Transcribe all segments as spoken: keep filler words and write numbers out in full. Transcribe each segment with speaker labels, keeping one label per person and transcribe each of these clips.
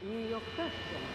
Speaker 1: Нью-Йорк Фэшн.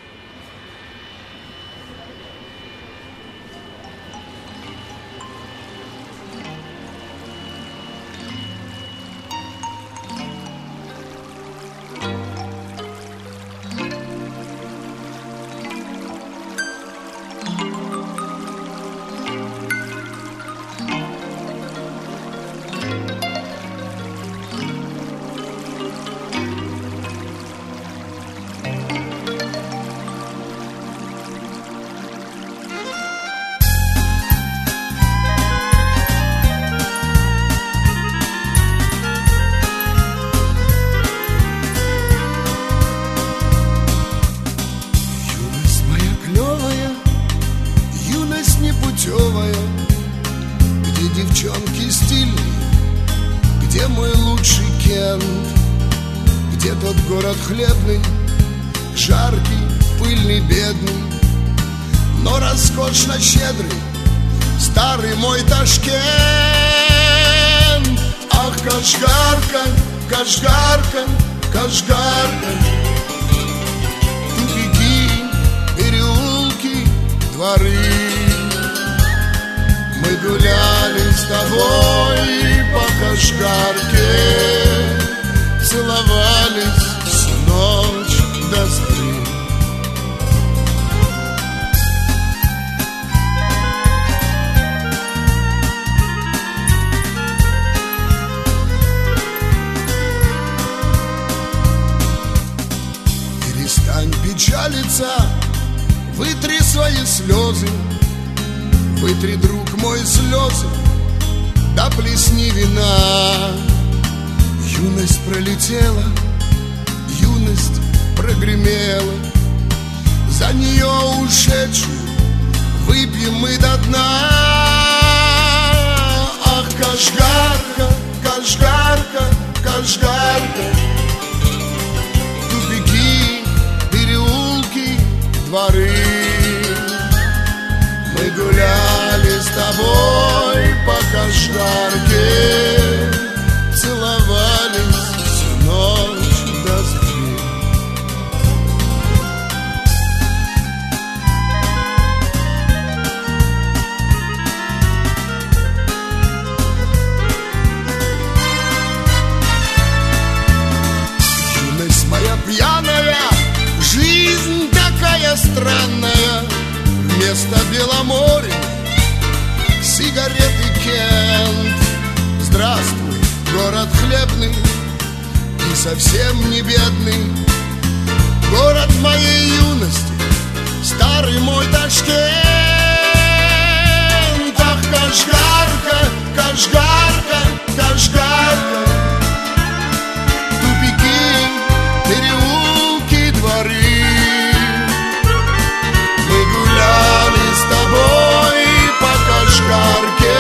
Speaker 2: Где девчонки стильные, где мой лучший Кент, где тот город хлебный, жаркий, пыльный, бедный, но роскошно щедрый, старый мой Ташкент. Ах, Кашгарка, Кашгарка, Кашгарка, тупики, переулки, дворы. Мы гуляли с тобой по Кашгарке, целовались всю ночь до зари. Перестань печалиться, вытри свои слезы, вытри, друг мой, слезы, да плесни вина. Юность пролетела, юность прогремела, за нее ушедшую выпьем мы до дна. Ах, Кашгарка, Кашгарка, Кашгарка, тупики, переулки, дворы. Мы гуляли с тобой по Кашгарке, целовались всю ночь до зари. Юность моя пьяная, жизнь такая странная. Вместо Беломорья сигареты Кент. Здравствуй, город хлебный и совсем не бедный, город моей юности, старый мой Ташкент. Ах, Кашгарка, Кашгарка, Кашгарка, тупики, переулки, дворы. С тобой по Кашгарке,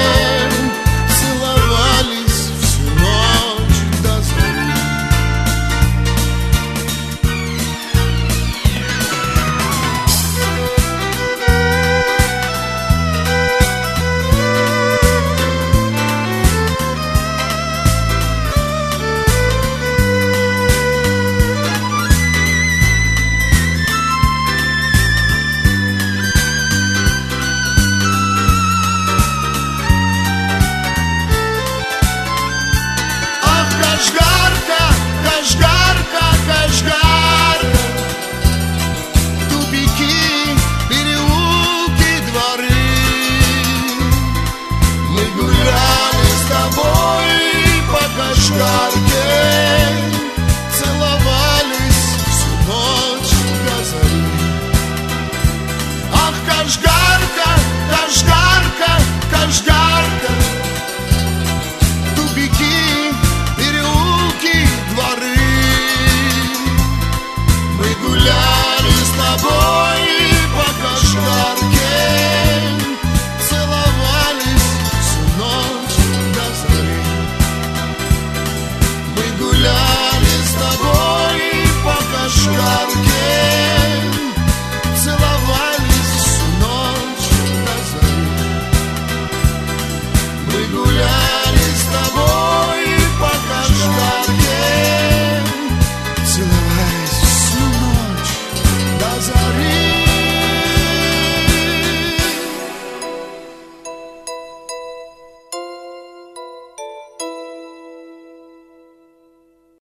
Speaker 2: целовались всю ночь до зари. зари.